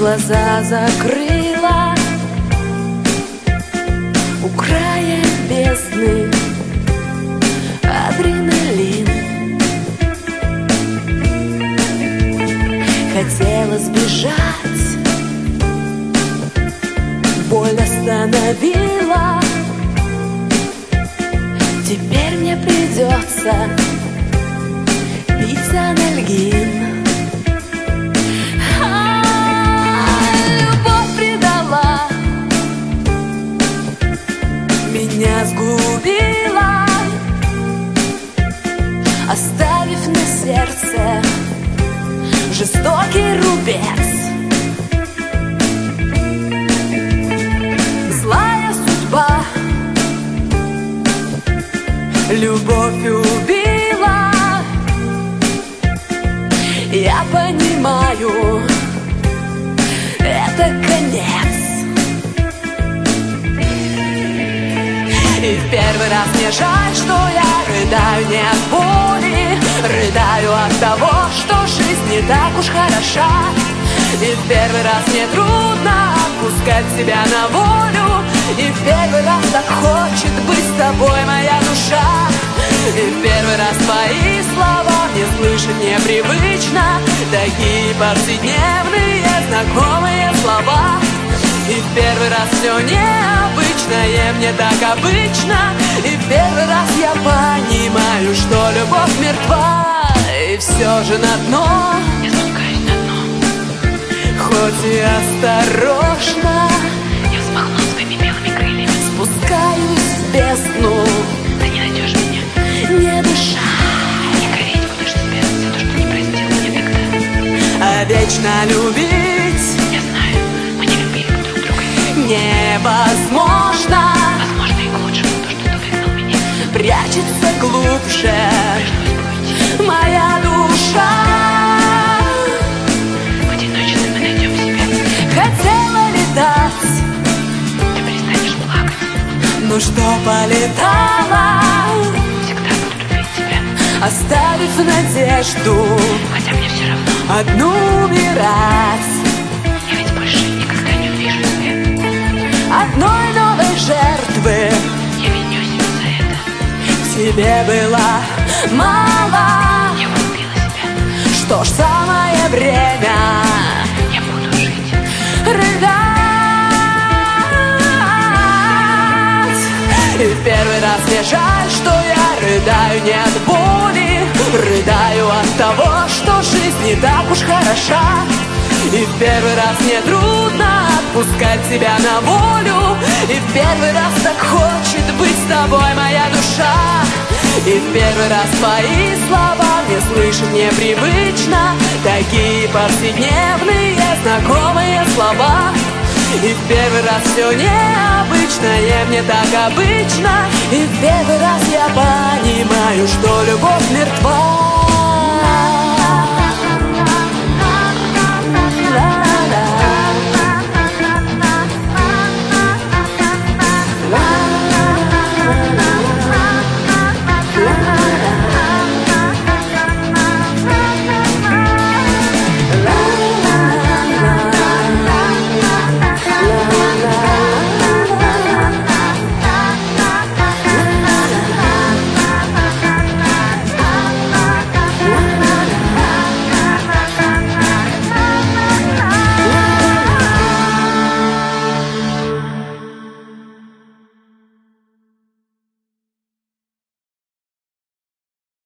глаза закрыла у края бездны адреналин. Хотела сбежать, боль остановила. Теперь мне придется пить анальгин. Любовь предала, меня сгубила, оставив на сердце жестокий рубец. Злая судьба любовь убила. Я понимаю, это конец. И в первый раз мне жаль, что я рыдаю не от боли, рыдаю от того, что жизнь не так уж хороша. И в первый раз мне трудно отпускать себя на волю, и в первый раз так хочет быть с тобой моя душа. И в первый раз твои слова мне слышать непривычно, такие повседневные, знакомые слова. И в первый раз все необычное мне так обычно, и в первый раз я понимаю, что любовь мертва. И все же на дно я спускаюсь на дно, хоть и осторожно, я взмахну своими белыми крыльями. Спускаюсь в бездну, Ты не найдешь меня, не дыша, и гореть будешь себе за то, что не простил мне тогда. а вечно любить Я знаю, мы не любили бы друг друга. невозможно. Возможно, и к лучшему то, что ты выгнал меня. Прячется глубже Пришлось бы уйти. моя душа. В одиночестве мы найдем себя. Хотела летать, Ты перестанешь плакать. но что полетала, Всегда буду любить тебя. оставив надежду Хотя мне все равно. одну умирать. Я ведь больше никогда не увижу тебя. Одной новой жертвы Я виню себя за это. тебе было мало. Я убила себя. Что ж, самое время Я буду жить. рыдать. И в первый раз мне жаль, что я рыдаю не от боли, рыдаю от того, что жизнь не так уж хороша. И в первый раз мне трудно отпускать себя на волю, и в первый раз так хочет быть с тобой моя душа. И в первый раз твои слова мне слышать непривычно, такие повседневные, знакомые слова. И в первый раз все необычное мне так обычно, и в первый раз я понимаю, что любовь мертва.